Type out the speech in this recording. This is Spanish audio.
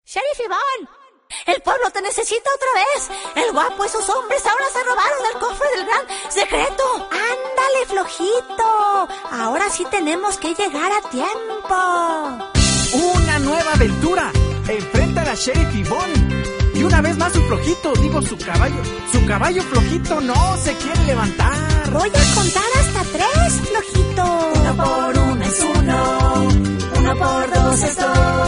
Sheriff Iván, el pueblo te necesita otra vez. El guapo y sus hombres ahora se robaron el cofre del gran secreto. Ándale, flojito. Ahora sí tenemos que llegar a tiempo. Una nueva aventura. Enfrenta a la Sheriff Iván. Y una vez más su flojito, su caballo flojito no se quiere levantar. Voy a contar hasta 3, flojito. 1 por 1 es 1, 1 por 2 es 2.